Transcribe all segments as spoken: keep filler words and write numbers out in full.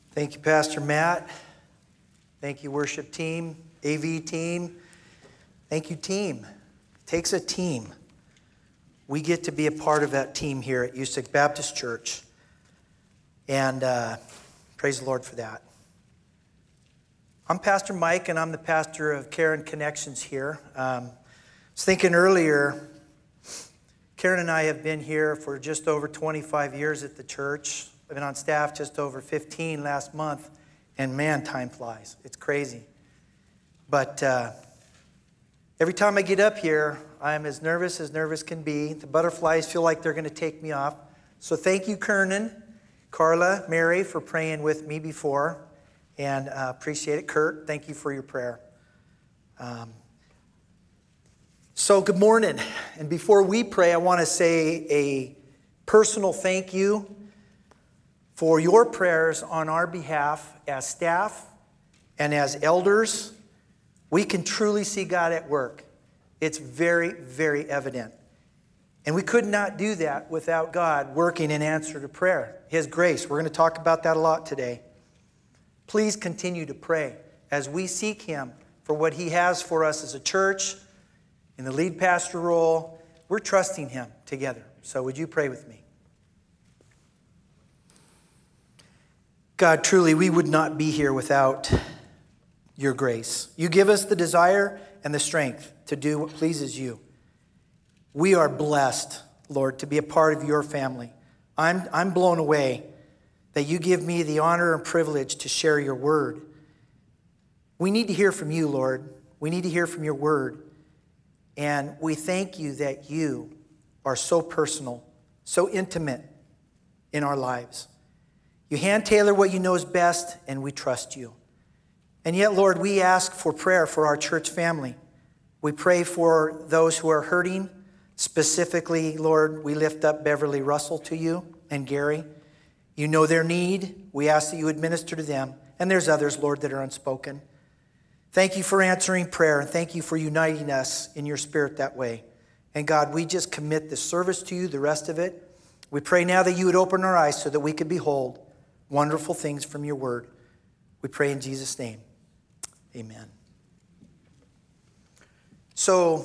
Thank you, Pastor Matt. Thank you, worship team, A V team. Thank you, team. It takes a team. We get to be a part of that team here at Usick Baptist Church. And uh, praise the Lord for that. I'm Pastor Mike, and I'm the pastor of Karen Connections here. Um, I was thinking earlier, Karen and I have been here for just over twenty-five years at the church. I've been on staff just over fifteen last month, and man, time flies. It's crazy. But uh, every time I get up here, I'm as nervous as nervous can be. The butterflies feel like they're going to take me off. So thank you, Kernan, Carla, Mary, for praying with me before, and uh, appreciate it. Kurt, thank you for your prayer. Um, so good morning. And before we pray, I want to say a personal thank you for your prayers on our behalf as staff and as elders. We can truly see God at work. It's very, very evident. And we could not do that without God working in answer to prayer, His grace. We're going to talk about that a lot today. Please continue to pray as we seek Him for what He has for us as a church, in the lead pastor role. We're trusting Him together. So would you pray with me? God, truly, we would not be here without your grace. You give us the desire and the strength to do what pleases you. We are blessed, Lord, to be a part of your family. I'm, I'm blown away that you give me the honor and privilege to share your word. We need to hear from you, Lord. We need to hear from your word. And we thank you that you are so personal, so intimate in our lives. You hand tailor what you know is best, and we trust you. And yet, Lord, we ask for prayer for our church family. We pray for those who are hurting. Specifically, Lord, we lift up Beverly Russell to you and Gary. You know their need. We ask that you administer to them. And there's others, Lord, that are unspoken. Thank you for answering prayer, and thank you for uniting us in your spirit that way. And God, we just commit this service to you, the rest of it. We pray now that you would open our eyes so that we could behold wonderful things from your word. We pray in Jesus' name. Amen. So,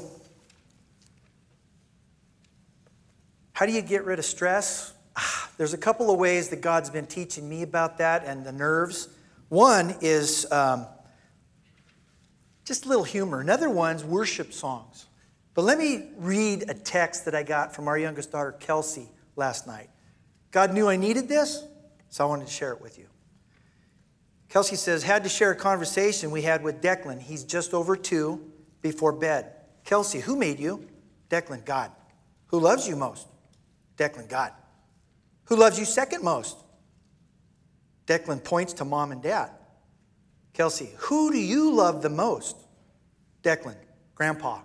how do you get rid of stress? Ah, there's a couple of ways that God's been teaching me about that and the nerves. One is um, just a little humor. Another one's worship songs. But let me read a text that I got from our youngest daughter, Kelsey, last night. God knew I needed this, so I wanted to share it with you. Kelsey says, had to share a conversation we had with Declan. He's just over two before bed. Kelsey, who made you? Declan, God. Who loves you most? Declan, God. Who loves you second most? Declan points to mom and dad. Kelsey, who do you love the most? Declan, Grandpa.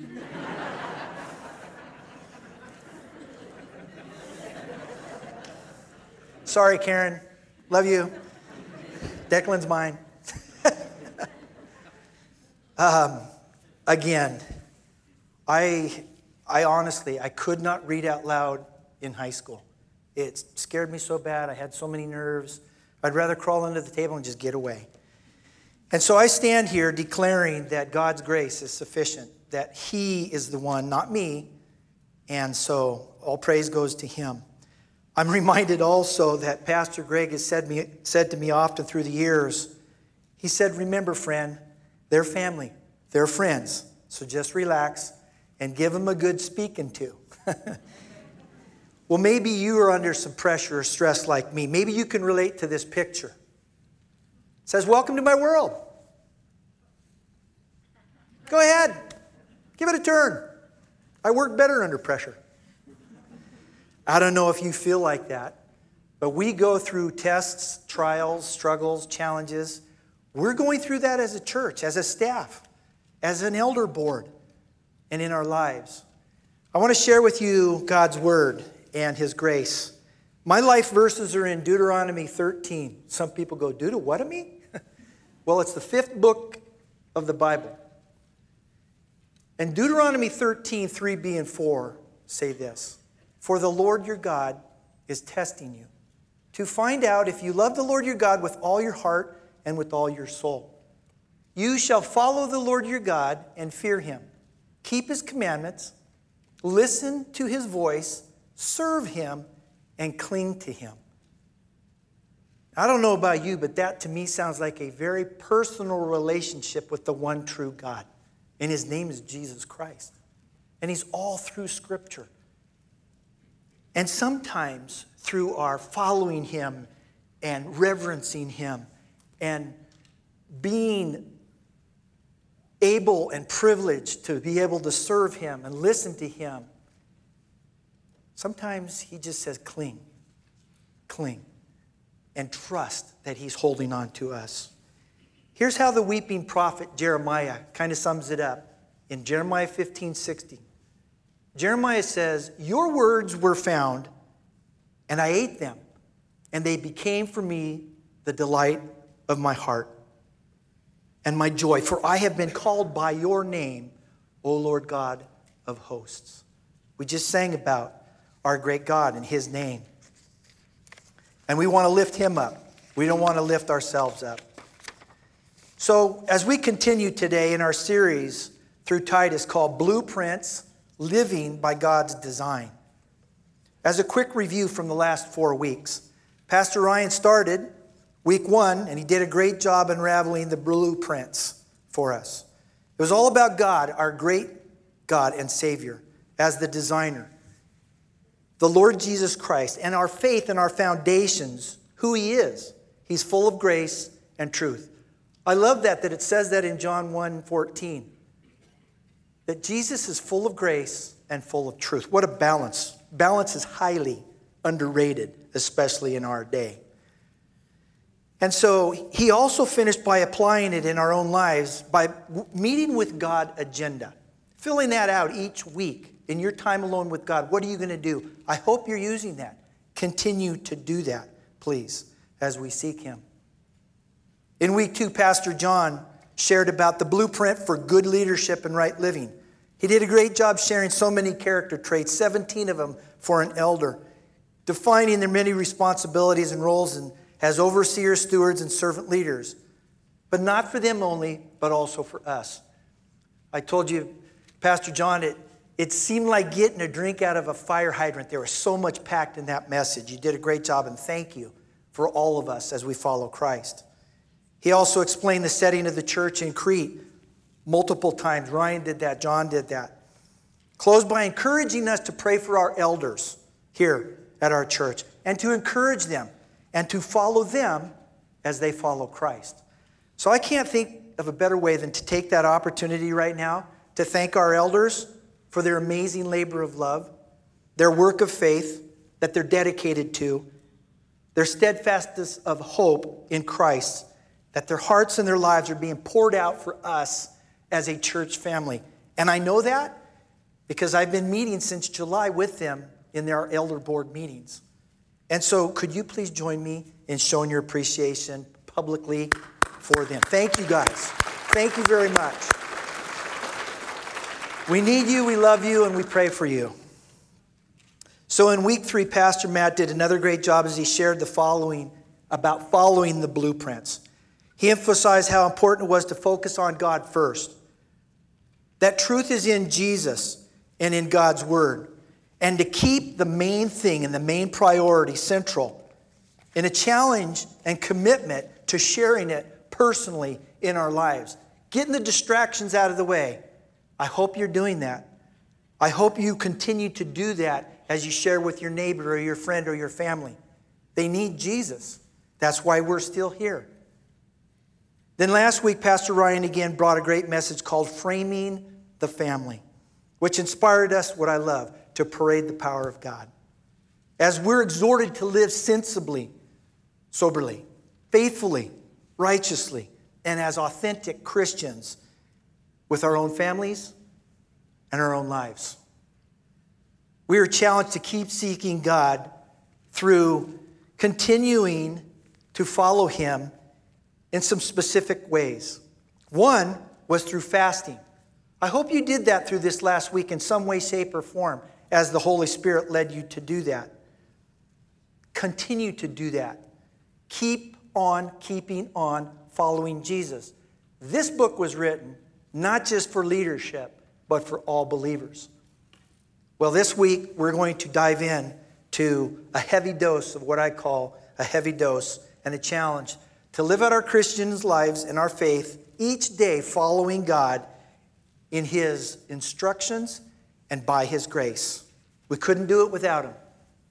Sorry, Karen. Love you. Declan's mine. um, again, I, I honestly, I could not read out loud in high school. It scared me so bad. I had so many nerves. I'd rather crawl under the table and just get away. And so I stand here declaring that God's grace is sufficient, that He is the one, not me. And so all praise goes to Him. I'm reminded also that Pastor Greg has said, me, said to me often through the years, he said, remember, friend, they're family, they're friends. So just relax and give them a good speaking to. Well, maybe you are under some pressure or stress like me. Maybe you can relate to this picture. It says, welcome to my world. Go ahead. Give it a turn. I work better under pressure. I don't know if you feel like that, but we go through tests, trials, struggles, challenges. We're going through that as a church, as a staff, as an elder board, and in our lives. I want to share with you God's word and His grace. My life verses are in Deuteronomy thirteen. Some people go, Deuteronomy? Well, it's the fifth book of the Bible. And Deuteronomy thirteen, three b and four say this. For the Lord your God is testing you to find out if you love the Lord your God with all your heart and with all your soul. You shall follow the Lord your God and fear him. Keep his commandments, listen to his voice, serve him, and cling to him. I don't know about you, but that to me sounds like a very personal relationship with the one true God. And his name is Jesus Christ. And he's all through Scripture. And sometimes through our following him and reverencing him and being able and privileged to be able to serve him and listen to him, sometimes he just says, cling, cling, and trust that he's holding on to us. Here's how the weeping prophet Jeremiah kind of sums it up in Jeremiah fifteen sixty. Jeremiah says, your words were found, and I ate them, and they became for me the delight of my heart and my joy, for I have been called by your name, O Lord God of hosts. We just sang about our great God and his name. And we want to lift him up. We don't want to lift ourselves up. So as we continue today in our series through Titus called Blueprints, Living by God's Design. As a quick review from the last four weeks, Pastor Ryan started week one, and he did a great job unraveling the blueprints for us. It was all about God, our great God and Savior, as the designer. The Lord Jesus Christ, and our faith and our foundations, who he is. He's full of grace and truth. I love that, that it says that in John one fourteen. That Jesus is full of grace and full of truth. What a balance. Balance is highly underrated, especially in our day. And so he also finished by applying it in our own lives by meeting with God agenda. Filling that out each week in your time alone with God. What are you going to do? I hope you're using that. Continue to do that, please, as we seek him. In week two, Pastor John shared about the blueprint for good leadership and right living. He did a great job sharing so many character traits, seventeen of them for an elder, defining their many responsibilities and roles and as overseers, stewards, and servant leaders. But not for them only, but also for us. I told you, Pastor John, it, it seemed like getting a drink out of a fire hydrant. There was so much packed in that message. You did a great job, and thank you for all of us as we follow Christ. He also explained the setting of the church in Crete multiple times. Ryan did that. John did that. Closed by encouraging us to pray for our elders here at our church and to encourage them and to follow them as they follow Christ. So I can't think of a better way than to take that opportunity right now to thank our elders for their amazing labor of love, their work of faith that they're dedicated to, their steadfastness of hope in Christ, that their hearts and their lives are being poured out for us as a church family. And I know that because I've been meeting since July with them in their elder board meetings. And so could you please join me in showing your appreciation publicly for them? Thank you guys. Thank you very much. We need you, we love you, and we pray for you. So in week three, Pastor Matt did another great job as he shared the following about following the blueprints. He emphasized how important it was to focus on God first. That truth is in Jesus and in God's word. And to keep the main thing and the main priority central in a challenge and commitment to sharing it personally in our lives. Getting the distractions out of the way. I hope you're doing that. I hope you continue to do that as you share with your neighbor or your friend or your family. They need Jesus. That's why we're still here. Then last week, Pastor Ryan again brought a great message called Framing the Family, which inspired us, what I love, to parade the power of God. As we're exhorted to live sensibly, soberly, faithfully, righteously, and as authentic Christians with our own families and our own lives. We are challenged to keep seeking God through continuing to follow him in some specific ways. One was through fasting. I hope you did that through this last week in some way, shape, or form as the Holy Spirit led you to do that. Continue to do that. Keep on keeping on following Jesus. This book was written not just for leadership, but for all believers. Well, this week we're going to dive in to a heavy dose of what I call a heavy dose and a challenge to live out our Christian lives and our faith each day following God in His instructions and by His grace. We couldn't do it without Him.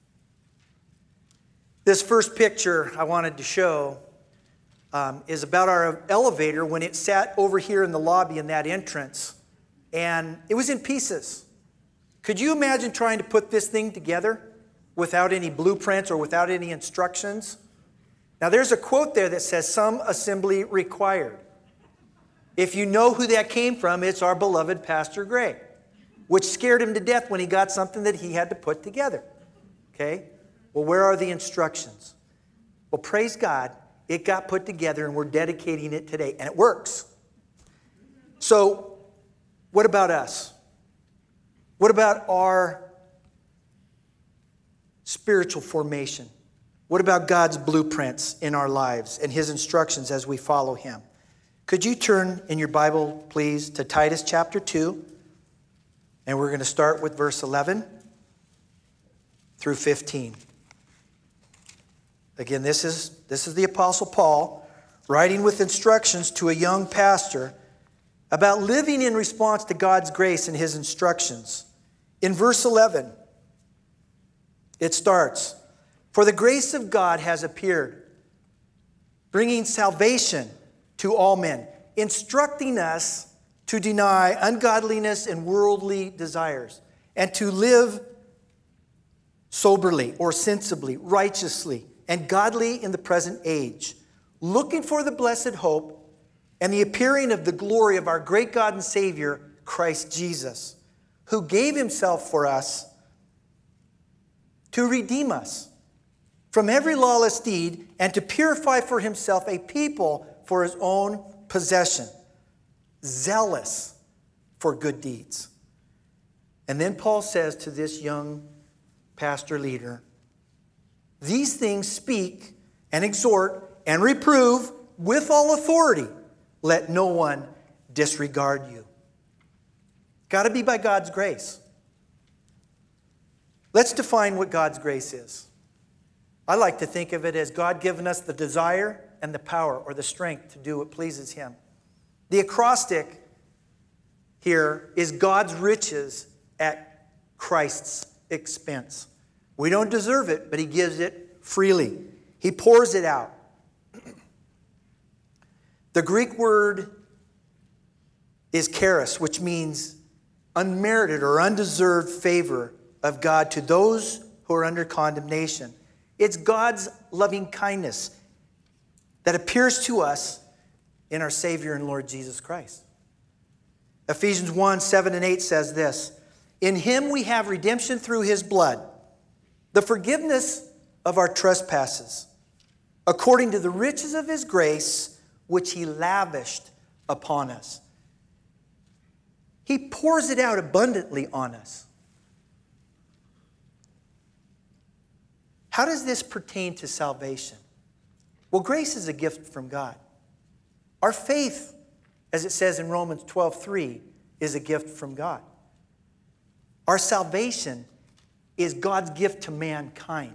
This first picture I wanted to show um, is about our elevator when it sat over here in the lobby in that entrance, and it was in pieces. Could you imagine trying to put this thing together without any blueprints or without any instructions? Now, there's a quote there that says, "Some assembly required." If you know who that came from, it's our beloved Pastor Gray, which scared him to death when he got something that he had to put together. Okay? Well, where are the instructions? Well, praise God, it got put together and we're dedicating it today, and it works. So, what about us? What about our spiritual formation? What about God's blueprints in our lives and His instructions as we follow Him? Could you turn in your Bible, please, to Titus chapter two? And we're going to start with verse eleven through fifteen. Again, this is, this is the Apostle Paul writing with instructions to a young pastor about living in response to God's grace and His instructions. In verse eleven, it starts, "For the grace of God has appeared, bringing salvation to all men, instructing us to deny ungodliness and worldly desires, and to live soberly or sensibly, righteously, and godly in the present age, looking for the blessed hope and the appearing of the glory of our great God and Savior, Christ Jesus, who gave Himself for us to redeem us from every lawless deed and to purify for Himself a people for His own possession, zealous for good deeds." And then Paul says to this young pastor leader, "These things speak and exhort and reprove with all authority. Let no one disregard you." Got to be by God's grace. Let's define what God's grace is. I like to think of it as God giving us the desire and the power or the strength to do what pleases Him. The acrostic here is God's riches at Christ's expense. We don't deserve it, but He gives it freely. He pours it out. The Greek word is charis, which means unmerited or undeserved favor of God to those who are under condemnation. It's God's loving kindness that appears to us in our Savior and Lord Jesus Christ. Ephesians one, seven and eight says this, "In Him we have redemption through His blood, the forgiveness of our trespasses, according to the riches of His grace, which He lavished upon us." He pours it out abundantly on us. How does this pertain to salvation? Well, grace is a gift from God. Our faith, as it says in Romans twelve three, is a gift from God. Our salvation is God's gift to mankind.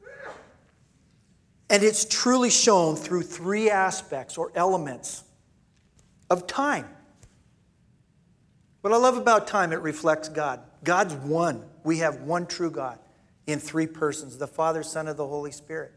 And it's truly shown through three aspects or elements of time. What I love about time, it reflects God. God's one. We have one true God in three persons, the Father, Son, and the Holy Spirit.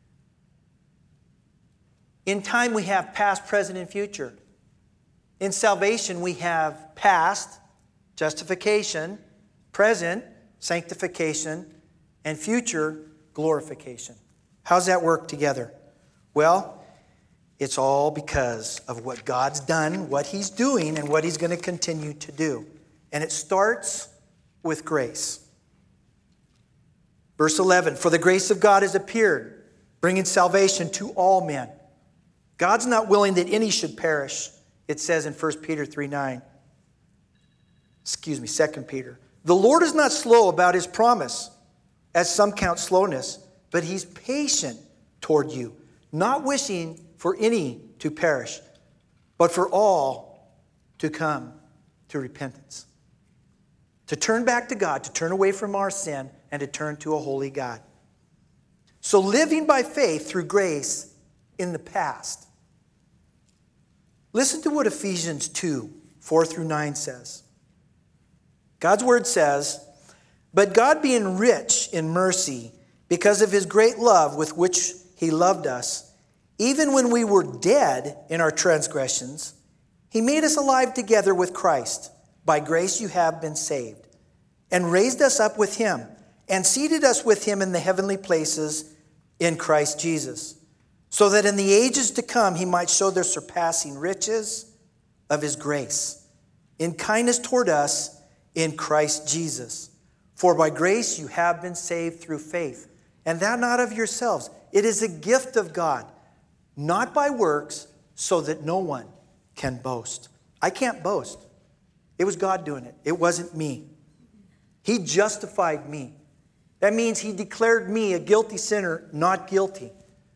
In time, we have past, present, and future. In salvation, we have past, justification, present, sanctification, and future, glorification. How's that work together? Well, it's all because of what God's done, what He's doing, and what He's going to continue to do. And it starts with grace. Verse eleven, "For the grace of God has appeared, bringing salvation to all men." God's not willing that any should perish, it says in First Peter three nine. Excuse me, Second Peter. "The Lord is not slow about His promise, as some count slowness, but he's patient toward you, not wishing for any to perish, but for all to come to repentance. To turn back to God, to turn away from our sin, and to turn to a holy God. So living by faith through grace in the past. Listen to what Ephesians two, four through nine says. God's word says, "But God being rich in mercy, because of his great love with which he loved us, even when we were dead in our transgressions, he made us alive together with Christ. By grace you have been saved, and raised us up with him, and seated us with him in the heavenly places in Christ Jesus, so that in the ages to come he might show the surpassing riches of his grace, in kindness toward us in Christ Jesus. For by grace you have been saved through faith, and that not of yourselves. It is a gift of God, not by works, so that no one can boast." I can't boast. It was God doing it. It wasn't me. He justified me. That means he declared me a guilty sinner, not guilty.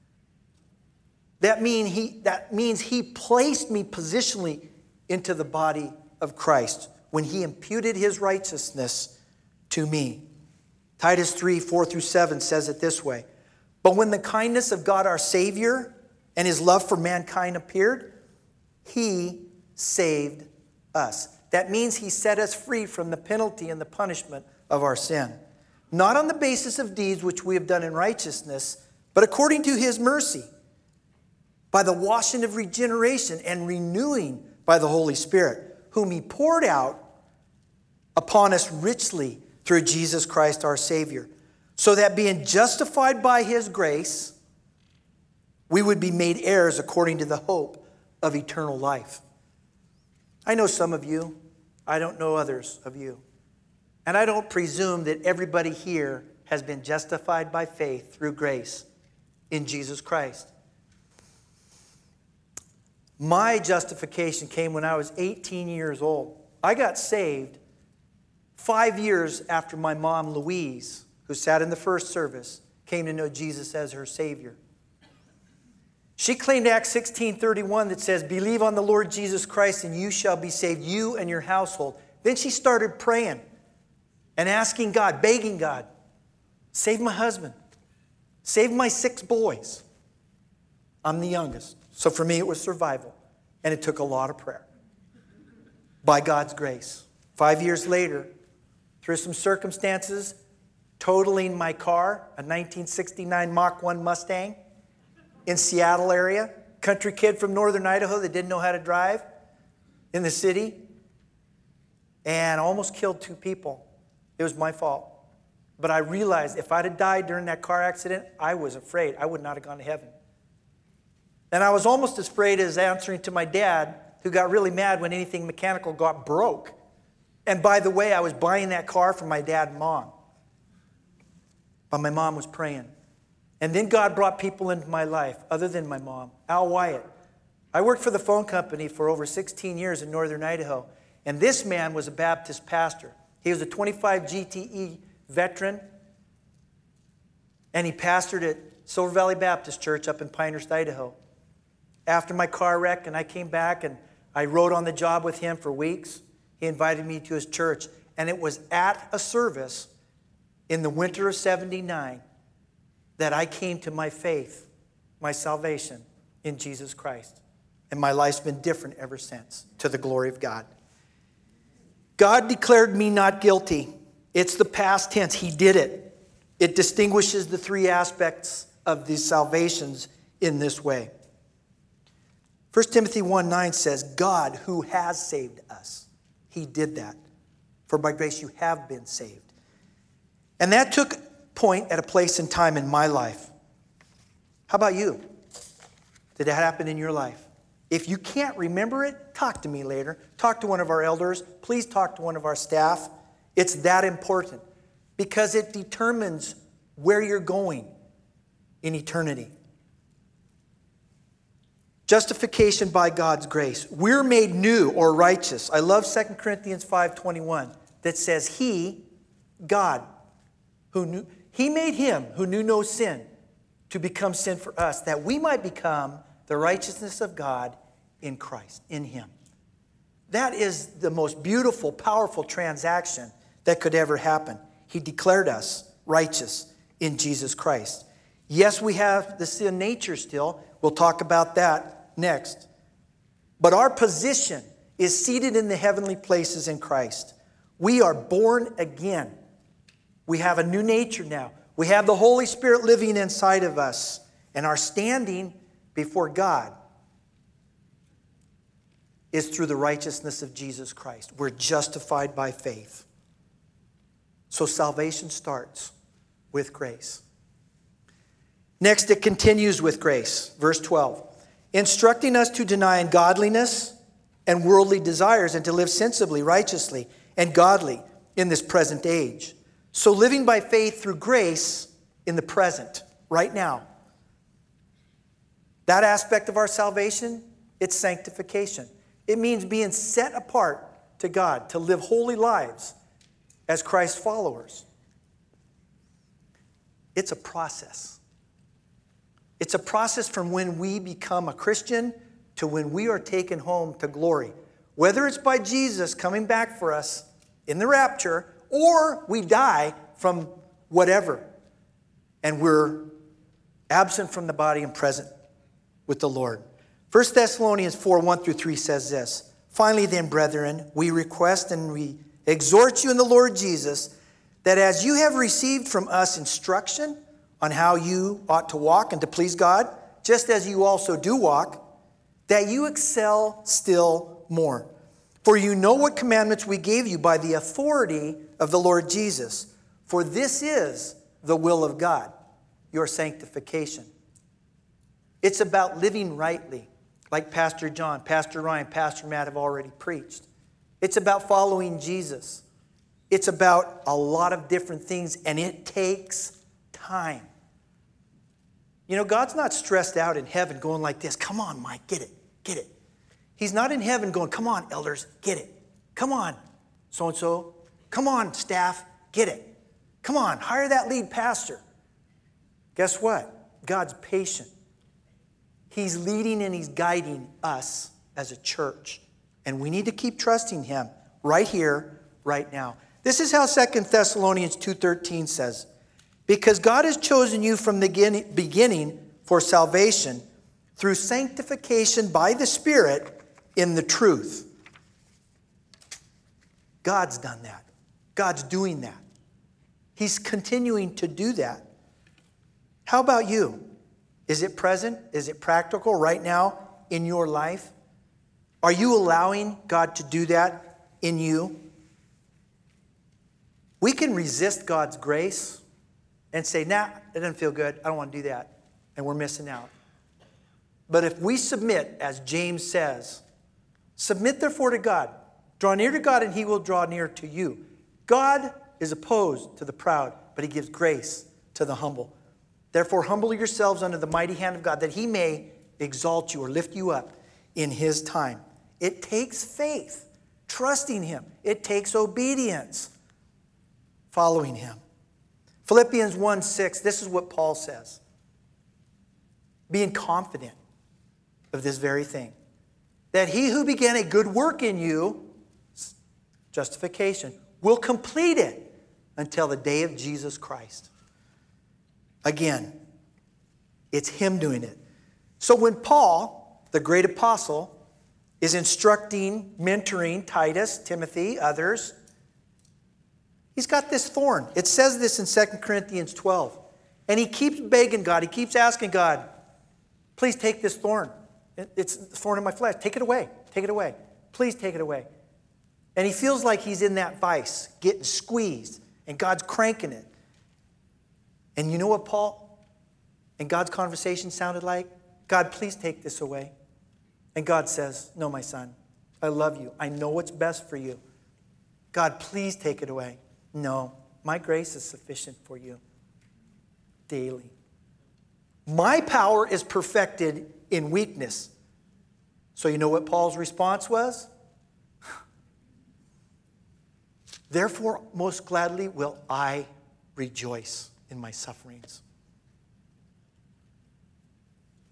That, mean he, that means he placed me positionally into the body of Christ when he imputed his righteousness to me. Titus three, four through seven says it this way. "But when the kindness of God our Savior and his love for mankind appeared, he saved us." That means he set us free from the penalty and the punishment of our sin. Not on the basis of deeds which we have done in righteousness, but according to his mercy, by the washing of regeneration and renewing by the Holy Spirit, whom he poured out upon us richly through Jesus Christ our Savior, so that being justified by his grace, we would be made heirs according to the hope of eternal life. I know some of you. I don't know others of you. And I don't presume that everybody here has been justified by faith through grace in Jesus Christ. My justification came when I was eighteen years old. I got saved five years after my mom, Louise, who sat in the first service, came to know Jesus as her Savior. She claimed Acts sixteen thirty-one that says, "Believe on the Lord Jesus Christ and you shall be saved, you and your household." Then she started praying and asking God, begging God, "Save my husband. Save my six boys." I'm the youngest. So for me, it was survival. And it took a lot of prayer. By God's grace. Five years later, through some circumstances, totaling my car, a nineteen sixty-nine Mach one Mustang, in Seattle area, country kid from northern Idaho that didn't know how to drive in the city, and almost killed two people. It was my fault. But I realized if I'd have died during that car accident, I was afraid I would not have gone to heaven. And I was almost as afraid as answering to my dad, who got really mad when anything mechanical got broke. And by the way, I was buying that car for my dad and mom. But my mom was praying. And then God brought people into my life other than my mom. Al Wyatt. I worked for the phone company for over sixteen years in northern Idaho. And this man was a Baptist pastor. He was a twenty-five G T E veteran. And he pastored at Silver Valley Baptist Church up in Pinehurst, Idaho. After my car wreck and I came back and I rode on the job with him for weeks, he invited me to his church. And it was at a service in the winter of seventy-nine that I came to my faith, my salvation in Jesus Christ. And my life's been different ever since, to the glory of God. God declared me not guilty. It's the past tense. He did it. It distinguishes the three aspects of these salvations in this way. First Timothy one nine says, God who has saved us. He did that. For by grace you have been saved. And that took point at a place in time in my life. How about you? Did that happen in your life? If you can't remember it, talk to me later. Talk to one of our elders. Please talk to one of our staff. It's that important because it determines where you're going in eternity. Justification by God's grace. We're made new or righteous. I love Second Corinthians five twenty-one that says he, God, who knew, he made him who knew no sin to become sin for us, that we might become the righteousness of God in Christ, in him. That is the most beautiful, powerful transaction that could ever happen. He declared us righteous in Jesus Christ. Yes, we have the sin nature still. We'll talk about that next. But our position is seated in the heavenly places in Christ. We are born again. We have a new nature now. We have the Holy Spirit living inside of us. And our standing before God is through the righteousness of Jesus Christ. We're justified by faith. So salvation starts with grace. Next, it continues with grace. Verse twelve. Instructing us to deny ungodliness and worldly desires and to live sensibly, righteously, and godly in this present age. So living by faith through grace in the present, right now. That aspect of our salvation, it's sanctification. It means being set apart to God, to live holy lives as Christ's followers. It's a process. It's a process from when we become a Christian to when we are taken home to glory. Whether it's by Jesus coming back for us in the rapture, or we die from whatever, and we're absent from the body and present with the Lord. First Thessalonians four, one through three says this. Finally then, brethren, we request and we exhort you in the Lord Jesus, that as you have received from us instruction on how you ought to walk and to please God, just as you also do walk, that you excel still more. For you know what commandments we gave you by the authority of the Lord Jesus. For this is the will of God, your sanctification. It's about living rightly, like Pastor John, Pastor Ryan, Pastor Matt have already preached. It's about following Jesus. It's about a lot of different things, and it takes time. You know, God's not stressed out in heaven going like this. Come on, Mike, get it, get it. He's not in heaven going, come on, elders, get it. Come on, so-and-so. Come on, staff, get it. Come on, hire that lead pastor. Guess what? God's patient. He's leading and he's guiding us as a church. And we need to keep trusting him right here, right now. This is how Second Thessalonians two thirteen says, because God has chosen you from the beginning for salvation through sanctification by the Spirit in the truth. God's done that. God's doing that. He's continuing to do that. How about you? Is it present? Is it practical right now in your life? Are you allowing God to do that in you? We can resist God's grace and say, nah, it doesn't feel good. I don't want to do that. And we're missing out. But if we submit, as James says, submit therefore to God. Draw near to God and he will draw near to you. God is opposed to the proud, but he gives grace to the humble. Therefore, humble yourselves under the mighty hand of God, that he may exalt you or lift you up in his time. It takes faith, trusting him. It takes obedience, following him. Philippians one six, this is what Paul says. Being confident of this very thing, that he who began a good work in you, justification, will complete it until the day of Jesus Christ. Again, it's him doing it. So when Paul, the great apostle, is instructing, mentoring Titus, Timothy, others, he's got this thorn. It says this in Second Corinthians twelve. And he keeps begging God. He keeps asking God, please take this thorn. It's the thorn in my flesh. Take it away. Take it away. Please take it away. And he feels like he's in that vice, getting squeezed, and God's cranking it. And you know what Paul and God's conversation sounded like? God, please take this away. And God says, no, my son, I love you. I know what's best for you. God, please take it away. No, my grace is sufficient for you daily. My power is perfected in weakness. So you know what Paul's response was? Therefore, most gladly will I rejoice in my sufferings.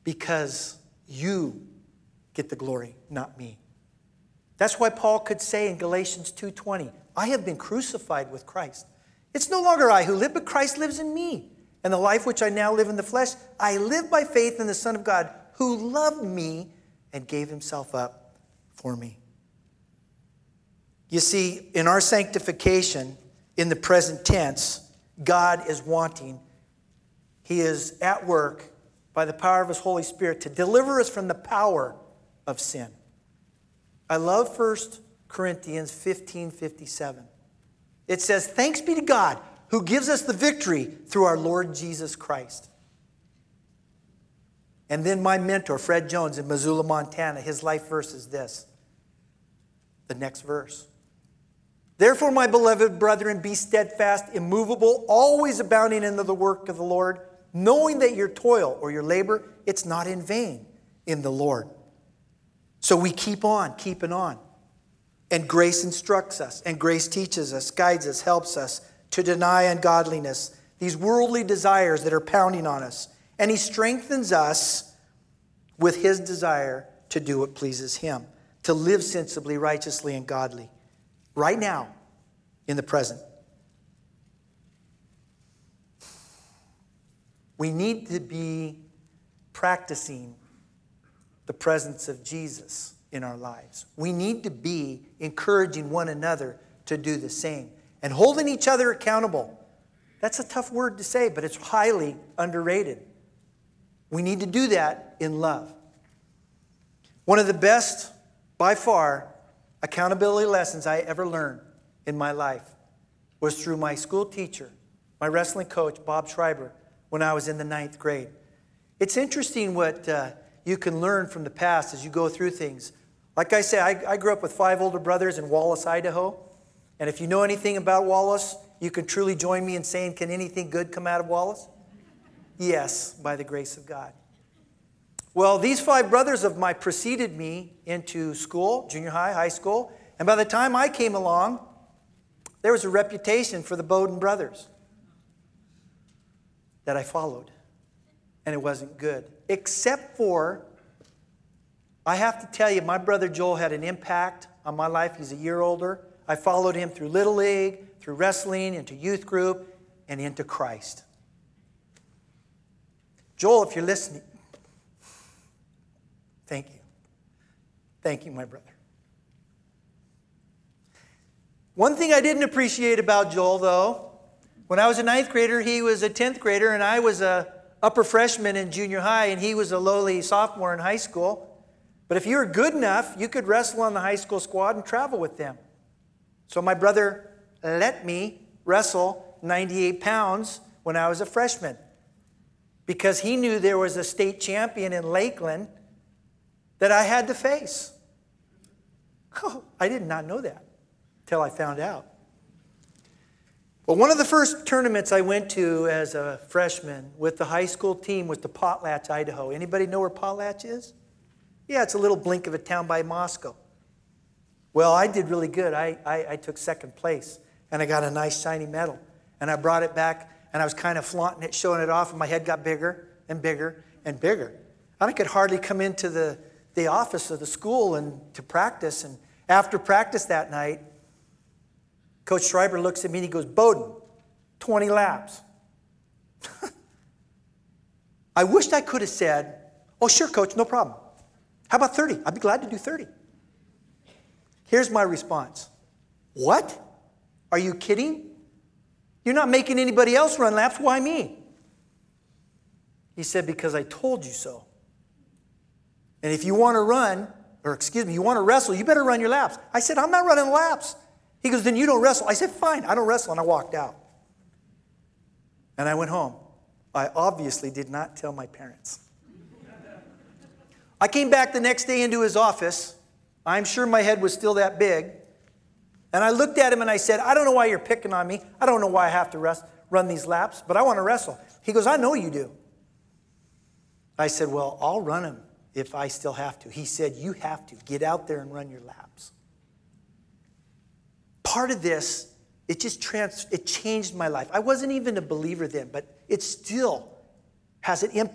because you get the glory, not me. That's why Paul could say in Galatians two twenty, I have been crucified with Christ. It's no longer I who live, but Christ lives in me. And the life which I now live in the flesh, I live by faith in the Son of God, who loved me and gave himself up for me. You see, in our sanctification, in the present tense, God is wanting, he is at work by the power of his Holy Spirit to deliver us from the power of sin. I love First Corinthians fifteen fifty-seven. It says, thanks be to God who gives us the victory through our Lord Jesus Christ. And then my mentor, Fred Jones in Missoula, Montana, his life verse is this. The next verse. Therefore, my beloved brethren, be steadfast, immovable, always abounding in the work of the Lord, knowing that your toil or your labor, it's not in vain in the Lord. So we keep on, keeping on. And grace instructs us, and grace teaches us, guides us, helps us to deny ungodliness, these worldly desires that are pounding on us. And he strengthens us with his desire to do what pleases him, to live sensibly, righteously, and godly. Right now, in the present. We need to be practicing the presence of Jesus in our lives. We need to be encouraging one another to do the same and holding each other accountable. That's a tough word to say, but it's highly underrated. We need to do that in love. One of the best, by far, accountability lessons I ever learned in my life was through my school teacher, my wrestling coach, Bob Schreiber, when I was in the ninth grade. It's interesting what uh, you can learn from the past as you go through things. Like I said, I, I grew up with five older brothers in Wallace, Idaho. And if you know anything about Wallace, you can truly join me in saying, can anything good come out of Wallace? Yes, by the grace of God. Well, these five brothers of mine preceded me into school, junior high, high school. And by the time I came along, there was a reputation for the Bowden brothers that I followed. And it wasn't good. Except for, I have to tell you, my brother Joel had an impact on my life. He's a year older. I followed him through Little League, through wrestling, into youth group, and into Christ. Joel, if you're listening, thank you. Thank you, my brother. One thing I didn't appreciate about Joel, though, when I was a ninth grader, he was a tenth grader, and I was a upper freshman in junior high, and he was a lowly sophomore in high school. But if you were good enough, you could wrestle on the high school squad and travel with them. So my brother let me wrestle ninety-eight pounds when I was a freshman because he knew there was a state champion in Lakeland that I had to face. Oh, I did not know that until I found out. Well, one of the first tournaments I went to as a freshman with the high school team was to Potlatch, Idaho. Anybody know where Potlatch is? Yeah, it's a little blink of a town by Moscow. Well, I did really good. I, I, I took second place, and I got a nice shiny medal. And I brought it back, and I was kind of flaunting it, showing it off, and my head got bigger and bigger and bigger. And I could hardly come into the, the office of the school and to practice. And after practice that night, Coach Schreiber looks at me and he goes, Bowden, twenty laps. I wished I could have said, oh, sure, Coach, no problem. How about thirty? I'd be glad to do thirty. Here's my response. What? Are you kidding? You're not making anybody else run laps. Why me? He said, because I told you so. And if you want to run, or excuse me, you want to wrestle, you better run your laps. I said, I'm not running laps. He goes, then you don't wrestle. I said, fine, I don't wrestle. And I walked out. And I went home. I obviously did not tell my parents. I came back the next day into his office. I'm sure my head was still that big. And I looked at him and I said, I don't know why you're picking on me. I don't know why I have to rest, run these laps, but I want to wrestle. He goes, I know you do. I said, well, I'll run them if I still have to. He said, you have to. Get out there and run your laps. Part of this, it just trans, it changed my life. I wasn't even a believer then, but it still has an impact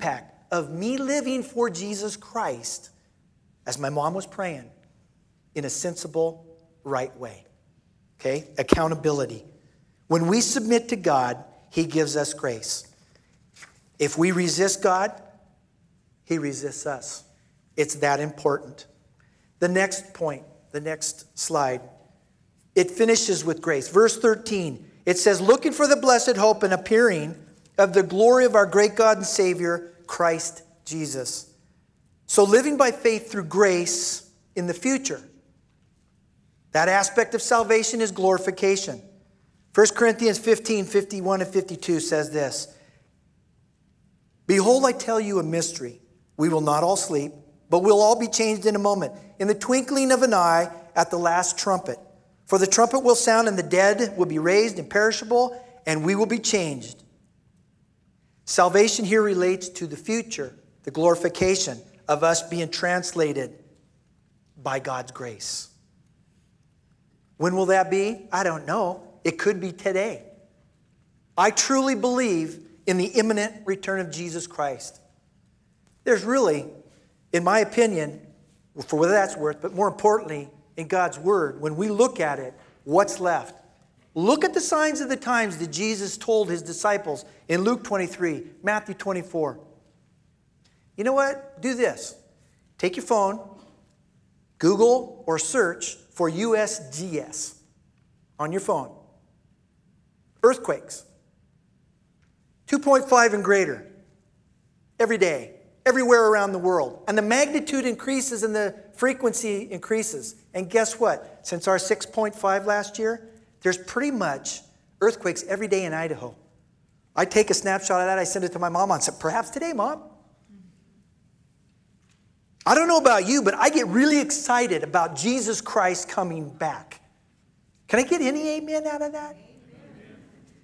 of me living for Jesus Christ, as my mom was praying, in a sensible, right way. Okay? Accountability. When we submit to God, he gives us grace. If we resist God, he resists us. It's that important. The next point, the next slide, it finishes with grace. Verse thirteen, it says, looking for the blessed hope and appearing of the glory of our great God and Savior, Christ Jesus. So living by faith through grace in the future. That aspect of salvation is glorification. First Corinthians fifteen, fifty-one and fifty-two says this. Behold, I tell you a mystery. We will not all sleep, but we'll all be changed in a moment, in the twinkling of an eye at the last trumpet. For the trumpet will sound, and the dead will be raised imperishable, and we will be changed. Salvation here relates to the future, the glorification of us being translated by God's grace. When will that be? I don't know. It could be today. I truly believe in the imminent return of Jesus Christ. There's really, in my opinion, for what that's worth, but more importantly, in God's word, when we look at it, what's left? Look at the signs of the times that Jesus told his disciples in Luke twenty-three, Matthew twenty-four. You know what? Do this. Take your phone, Google or search for U S G S on your phone. Earthquakes. two point five and greater. Every day. Everywhere around the world. And the magnitude increases and the frequency increases. And guess what? Since our six point five last year, there's pretty much earthquakes every day in Idaho. I take a snapshot of that. I send it to my mom and say, perhaps today, Mom. I don't know about you, but I get really excited about Jesus Christ coming back. Can I get any amen out of that? Amen.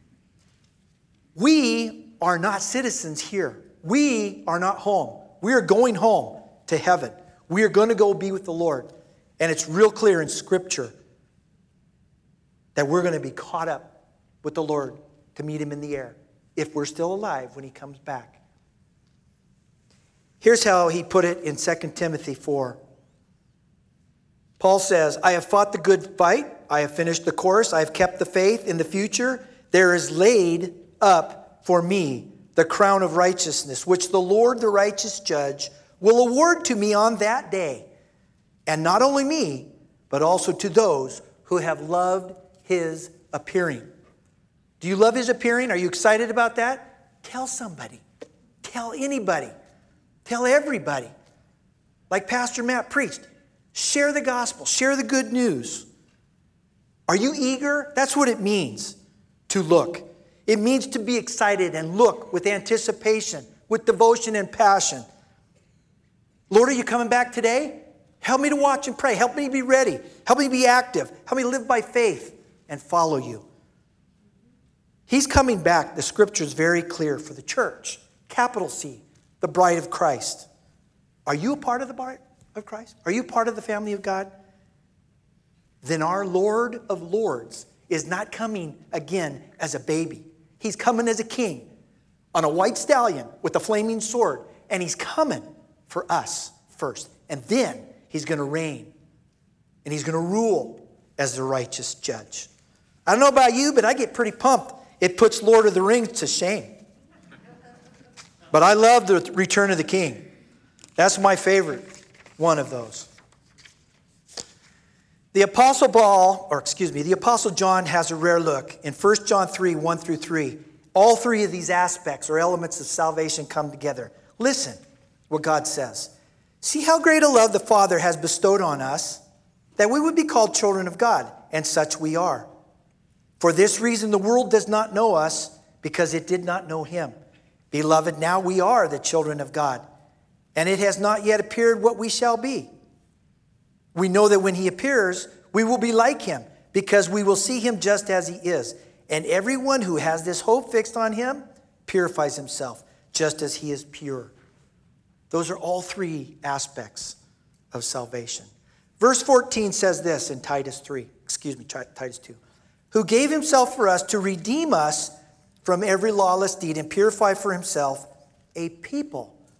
We are not citizens here. We are not home. We are going home to heaven. We are going to go be with the Lord. And it's real clear in Scripture that we're going to be caught up with the Lord to meet him in the air if we're still alive when he comes back. Here's how he put it in Second Timothy four. Paul says, I have fought the good fight. I have finished the course. I have kept the faith. In the future, there is laid up for me the crown of righteousness, which the Lord, the righteous judge, will award to me on that day. And not only me, but also to those who have loved his appearing. Do you love his appearing? Are you excited about that? Tell somebody. Tell anybody. Tell everybody. Like Pastor Matt preached. Share the gospel. Share the good news. Are you eager? That's what it means to look. It means to be excited and look with anticipation, with devotion and passion. Lord, are you coming back today? Help me to watch and pray. Help me be ready. Help me be active. Help me live by faith and follow you. He's coming back. The scripture is very clear for the church. Capital C, the bride of Christ. Are you a part of the bride of Christ? Are you part of the family of God? Then our Lord of Lords is not coming again as a baby. He's coming as a king on a white stallion with a flaming sword. And he's coming for us first. And then he's going to reign. And he's going to rule as the righteous judge. I don't know about you, but I get pretty pumped. It puts Lord of the Rings to shame. But I love the Return of the King. That's my favorite one of those. The Apostle Paul, or excuse me, the Apostle John has a rare look. In First John three, one through three, all three of these aspects or elements of salvation come together. Listen what God says. See how great a love the Father has bestowed on us, that we would be called children of God, and such we are. For this reason the world does not know us, because it did not know him. Beloved, now we are the children of God, and it has not yet appeared what we shall be. We know that when he appears, we will be like him, because we will see him just as he is. And everyone who has this hope fixed on him purifies himself, just as he is pure. Those are all three aspects of salvation. Verse fourteen says this in Titus three, excuse me, Titus two, who gave himself for us to redeem us from every lawless deed and purify for himself a people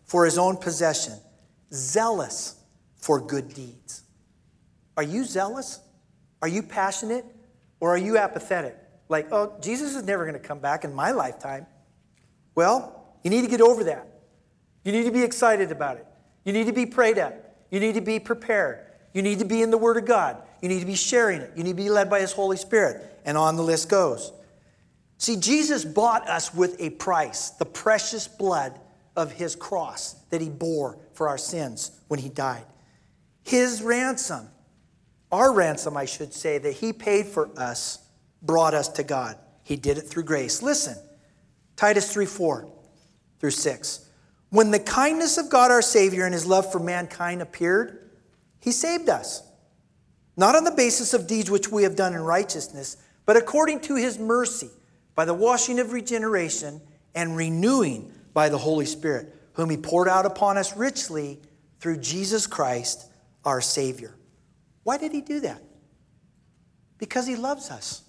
for his own possession, zealous for good deeds. Are you zealous? Are you passionate? Or are you apathetic? Like, oh, Jesus is never going to come back in my lifetime. Well, you need to get over that. You need to be excited about it. You need to be prayed at. You need to be prepared. You need to be in the Word of God. You need to be sharing it. You need to be led by His Holy Spirit. And on the list goes. See, Jesus bought us with a price, the precious blood of His cross that He bore for our sins when He died. His ransom, our ransom, I should say, that He paid for us, brought us to God. He did it through grace. Listen, Titus three, four through six. When the kindness of God our Savior and His love for mankind appeared, He saved us. Not on the basis of deeds which we have done in righteousness, but according to His mercy, by the washing of regeneration and renewing by the Holy Spirit, whom He poured out upon us richly through Jesus Christ, our Savior. Why did He do that? Because He loves us.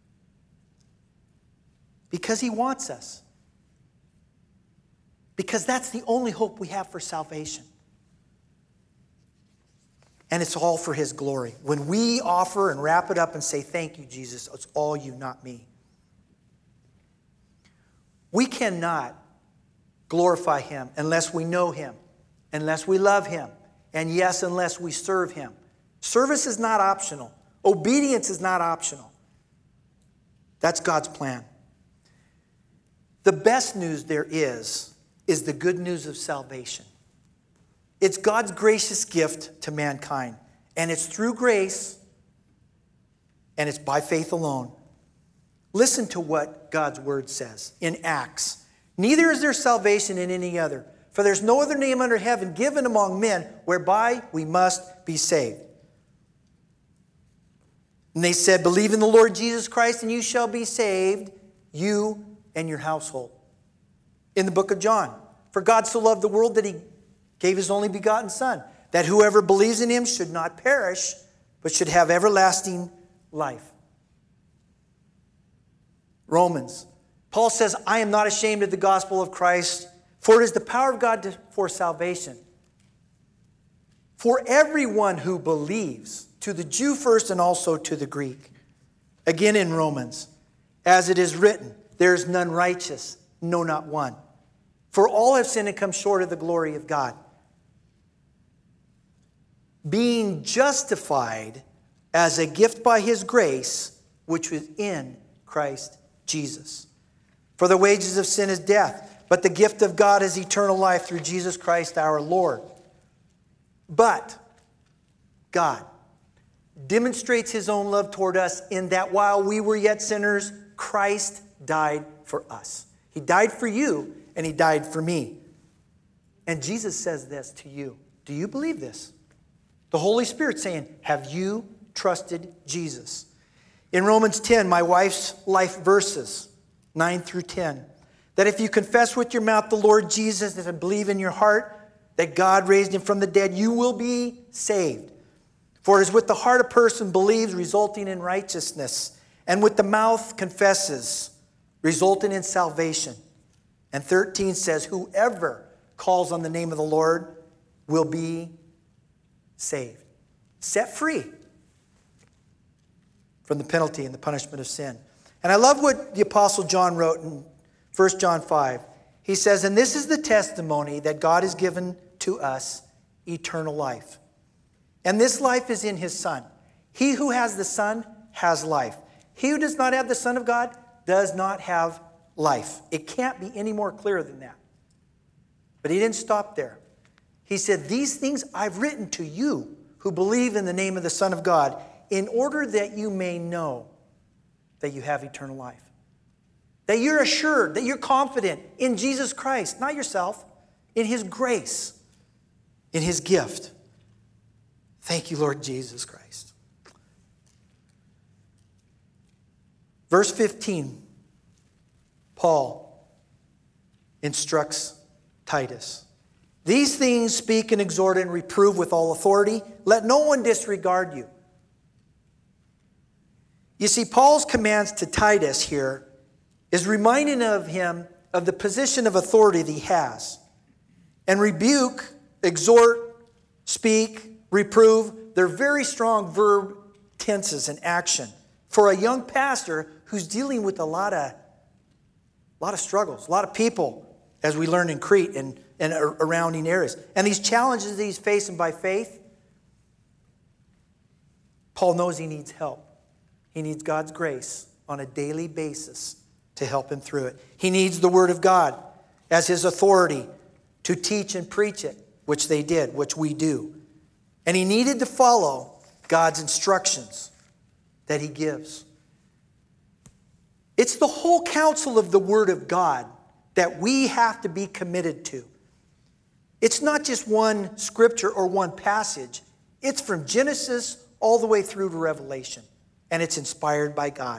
Because He wants us. Because that's the only hope we have for salvation. And it's all for His glory. When we offer and wrap it up and say, thank you, Jesus, it's all you, not me. We cannot glorify Him unless we know Him, unless we love Him, and yes, unless we serve Him. Service is not optional. Obedience is not optional. That's God's plan. The best news there is, is the good news of salvation. It's God's gracious gift to mankind. And it's through grace, and it's by faith alone. Listen to what God's word says in Acts. Neither is there salvation in any other, for there's no other name under heaven given among men whereby we must be saved. And they said, believe in the Lord Jesus Christ and you shall be saved, you and your household. In the book of John, for God so loved the world that He gave His only begotten Son, that whoever believes in Him should not perish, but should have everlasting life. Romans. Paul says, I am not ashamed of the gospel of Christ, for it is the power of God to, for salvation. For everyone who believes, to the Jew first and also to the Greek. Again in Romans, as it is written, there is none righteous, no, not one. For all have sinned and come short of the glory of God. Being justified as a gift by His grace, which was in Christ Jesus. For the wages of sin is death, but the gift of God is eternal life through Jesus Christ our Lord. But God demonstrates His own love toward us in that while we were yet sinners, Christ died for us. He died for you, and He died for me. And Jesus says this to you. Do you believe this? The Holy Spirit saying, have you trusted Jesus? In Romans ten, my wife's life verses, nine through ten, that if you confess with your mouth the Lord Jesus and believe in your heart that God raised Him from the dead, you will be saved. For it is with the heart a person believes, resulting in righteousness, and with the mouth confesses, resulting in salvation. And thirteen says, whoever calls on the name of the Lord will be saved, set free from the penalty and the punishment of sin. And I love what the Apostle John wrote in First John five. He says, and this is the testimony that God has given to us, eternal life. And this life is in His Son. He who has the Son has life. He who does not have the Son of God does not have life. It can't be any more clear than that. But He didn't stop there. He said, these things I've written to you who believe in the name of the Son of God, in order that you may know that you have eternal life. That you're assured, that you're confident in Jesus Christ, not yourself, in His grace, in His gift. Thank you, Lord Jesus Christ. Verse fifteen, Paul instructs Titus. These things speak and exhort and reprove with all authority. Let no one disregard you. You see, Paul's commands to Titus here is reminding of him of the position of authority that he has. And rebuke, exhort, speak, reprove, they're very strong verb tenses in action for a young pastor who's dealing with a lot of, a lot of struggles, a lot of people, as we learn in Crete and, and surrounding areas. And these challenges that he's facing by faith, Paul knows he needs help. He needs God's grace on a daily basis to help him through it. He needs the Word of God as his authority to teach and preach it, which they did, which we do. And he needed to follow God's instructions that he gives. It's the whole counsel of the Word of God that we have to be committed to. It's not just one scripture or one passage. It's from Genesis all the way through to Revelation. And it's inspired by God.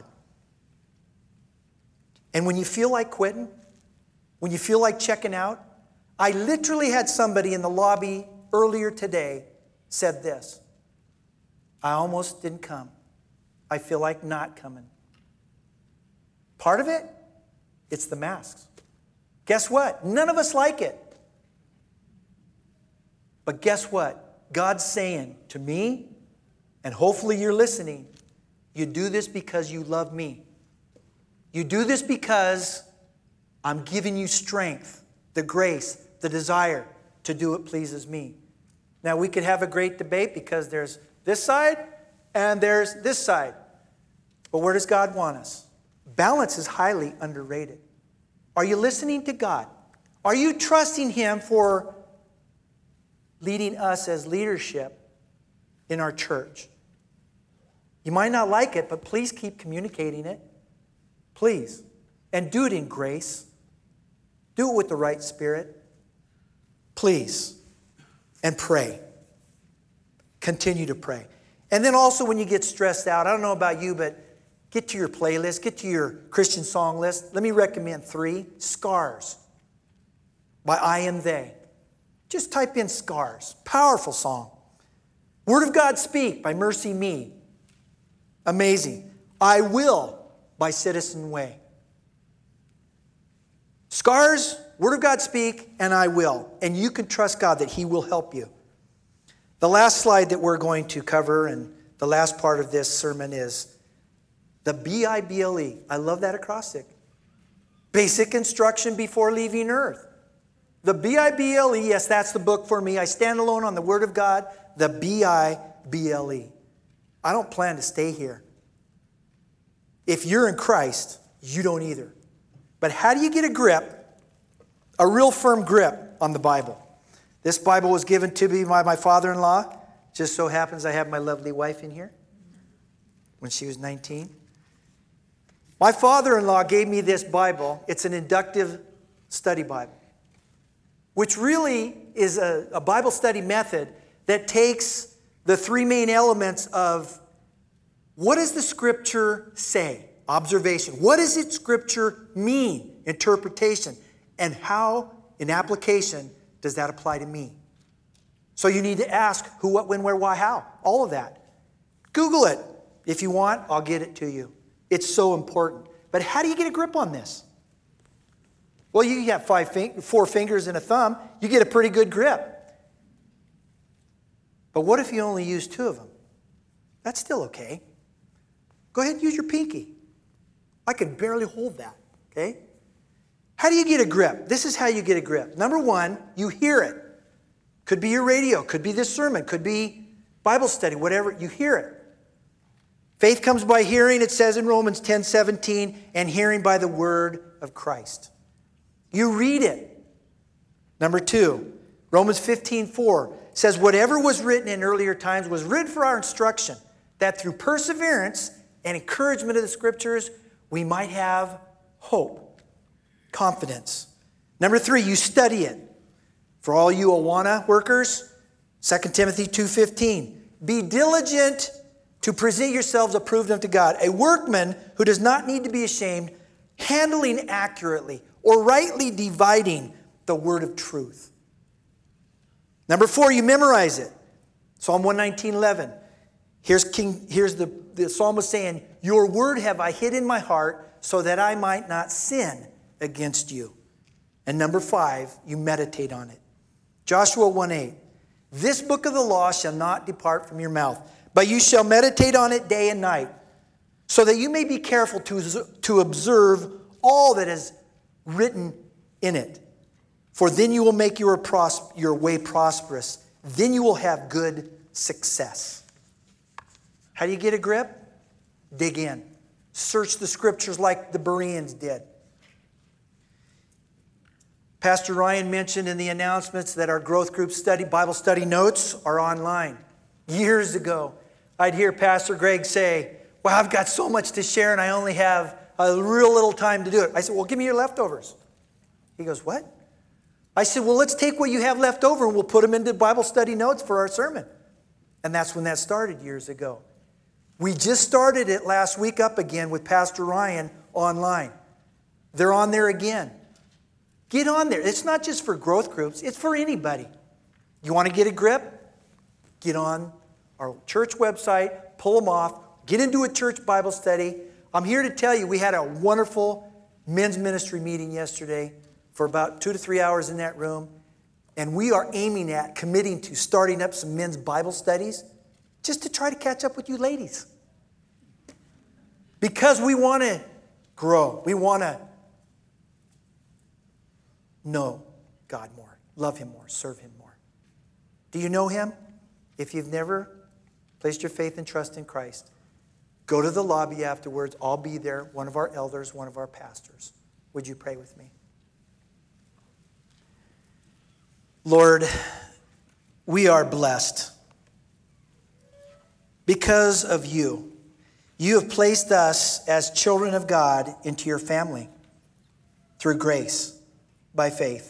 And when you feel like quitting, when you feel like checking out, I literally had somebody in the lobby earlier today said this: I almost didn't come. I feel like not coming. Part of it, it's the masks. Guess what? None of us like it. But guess what? God's saying to me, and hopefully you're listening, you do this because you love me. You do this because I'm giving you strength, the grace, the desire to do what pleases me. Now, we could have a great debate because there's this side and there's this side. But where does God want us? Balance is highly underrated. Are you listening to God? Are you trusting Him for leading us as leadership in our church? You might not like it, but please keep communicating it. Please. And do it in grace. Do it with the right spirit. Please. And pray. Continue to pray. And then also when you get stressed out, I don't know about you, but get to your playlist, get to your Christian song list. Let me recommend three. Scars by I Am They. Just type in Scars. Powerful song. Word of God Speak by Mercy Me. Amazing. I Will by Citizen Way. Scars, Word of God Speak, and I Will. And you can trust God that He will help you. The last slide that we're going to cover and the last part of this sermon is the B I B L E. I love that acrostic. Basic instruction before leaving earth. The B I B L E, yes, that's the book for me. I stand alone on the Word of God, the B I B L E. I don't plan to stay here. If you're in Christ, you don't either. But how do you get a grip, a real firm grip on the Bible? This Bible was given to me by my father-in-law. Just so happens I have my lovely wife in here when she was nineteen. My father-in-law gave me this Bible. It's an inductive study Bible, which really is a, a Bible study method that takes the three main elements of what does the Scripture say? Observation. What does it Scripture mean? Interpretation. And how, in application, does that apply to me? So you need to ask who, what, when, where, why, how. All of that. Google it. If you want, I'll get it to you. It's so important. But how do you get a grip on this? Well, you have five, four fingers and a thumb. You get a pretty good grip. But what if you only use two of them? That's still okay. Go ahead and use your pinky. I can barely hold that, okay? How do you get a grip? This is how you get a grip. Number one, you hear it. Could be your radio, could be this sermon, could be Bible study, whatever. You hear it. Faith comes by hearing, it says in Romans ten seventeen, and hearing by the word of Christ. You read it. Number two, Romans fifteen four says, whatever was written in earlier times was written for our instruction, that through perseverance and encouragement of the Scriptures, we might have hope, confidence. Number three, you study it. For all you Awana workers, Second Timothy two fifteen, be diligent to present yourselves approved unto God, a workman who does not need to be ashamed, handling accurately or rightly dividing the word of truth. Number four, you memorize it. Psalm one nineteen eleven. Here's King. Here's the, the psalmist saying, your word have I hid in my heart so that I might not sin against you. And number five, you meditate on it. Joshua one eight. This book of the law shall not depart from your mouth, but you shall meditate on it day and night, so that you may be careful to, to observe all that is written in it. For then you will make your, pros- your way prosperous. Then you will have good success. How do you get a grip? Dig in. Search the scriptures like the Bereans did. Pastor Ryan mentioned in the announcements that our growth group study, Bible study notes are online. Years ago, I'd hear Pastor Greg say, "Well, I've got so much to share and I only have a real little time to do it." I said, "Well, give me your leftovers." He goes, "What?" I said, "Well, let's take what you have left over and we'll put them into Bible study notes for our sermon." And that's when that started years ago. We just started it last week up again with Pastor Ryan online. They're on there again. Get on there. It's not just for growth groups. It's for anybody. You want to get a grip? Get on our church website, pull them off, get into a church Bible study. I'm here to tell you we had a wonderful men's ministry meeting yesterday for about two to three hours in that room. And we are aiming at committing to starting up some men's Bible studies just to try to catch up with you ladies. Because we want to grow. We want to know God more, love Him more, serve Him more. Do you know Him? If you've never placed your faith and trust in Christ, go to the lobby afterwards. I'll be there, one of our elders, one of our pastors. Would you pray with me? Lord, we are blessed because of you. You have placed us as children of God into your family through grace, by faith.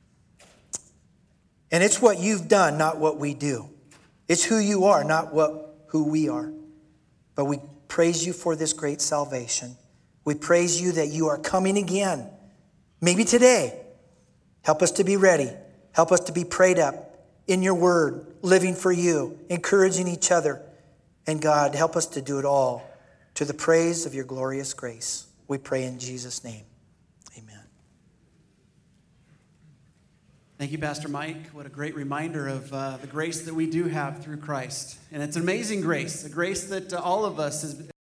And it's what you've done, not what we do. It's who you are, not what who we are. But we praise you for this great salvation. We praise you that you are coming again, maybe today. Help us to be ready. Help us to be prayed up in your word, living for you, encouraging each other. And God, help us to do it all to the praise of your glorious grace. We pray in Jesus' name. Amen. Thank you, Pastor Mike. What a great reminder of uh, the grace that we do have through Christ. And it's an amazing grace, a grace that uh, all of us has